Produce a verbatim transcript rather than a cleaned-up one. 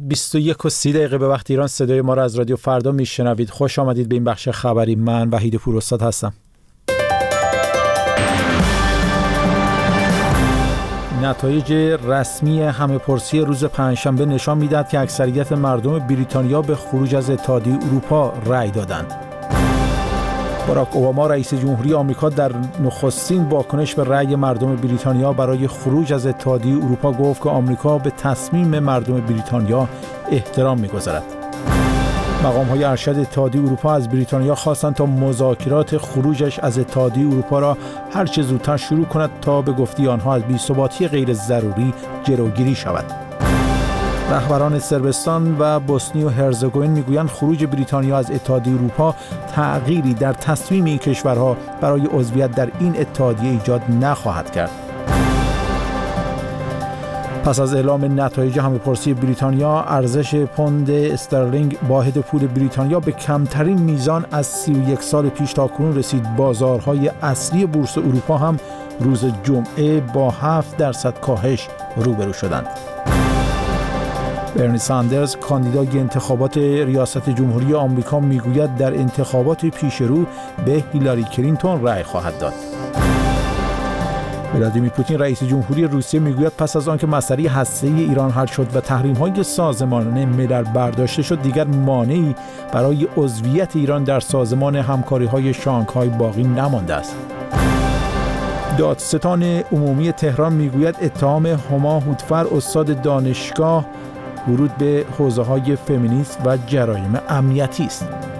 بیست و یک و سی دقیقه به وقت ایران صدای ما را از رادیو فردا میشنوید. خوش آمدید به این بخش خبری. من وحید پوراستاد هستم. نتایج رسمی همه‌پرسی روز پنجشنبه نشان می‌دهد که اکثریت مردم بریتانیا به خروج از اتحادیه اروپا رأی دادند. باراک اوباما رئیس جمهوری آمریکا در نخستین واکنش به رأی مردم بریتانیا برای خروج از اتحادیه اروپا گفت که آمریکا به تصمیم مردم بریتانیا احترام می‌گذارد. مقام‌های ارشد اتحادیه اروپا از بریتانیا خواستند تا مذاکرات خروجش از اتحادیه اروپا را هر چه زودتر شروع کند تا به گفته آنها از بی‌ثباتی غیر ضروری جلوگیری شود. رهبران صربستان و بوسنی و هرزگوین میگویند خروج بریتانیا از اتحادیه اروپا تغییری در تصمیم این کشورها برای عضویت در این اتحادیه ایجاد نخواهد کرد. پس از اعلام نتایج همه‌پرسی بریتانیا، ارزش پوند استرلینگ واحد پول بریتانیا به کمترین میزان از سی و یک سال پیش تاکنون رسید. بازارهای اصلی بورس اروپا هم روز جمعه با هفت درصد کاهش روبرو شدند. برنی ساندرز کاندیدای انتخابات ریاست جمهوری آمریکا میگوید در انتخابات پیش رو به هیلاری کلینتون رأی خواهد داد. ولادیمیر پوتین رئیس جمهوری روسیه میگوید پس از آنکه مسئله هسته‌ای ایران حل شد و تحریم‌های سازمان ملل برداشته شد، دیگر مانعی برای عضویت ایران در سازمان همکاری‌های شانگهای باقی نمانده است. دادستان عمومی تهران میگوید اتهام هما هوتفر استاد دانشگاه ورود به حوزه‌های فمینیست و جرایم امنیتی است.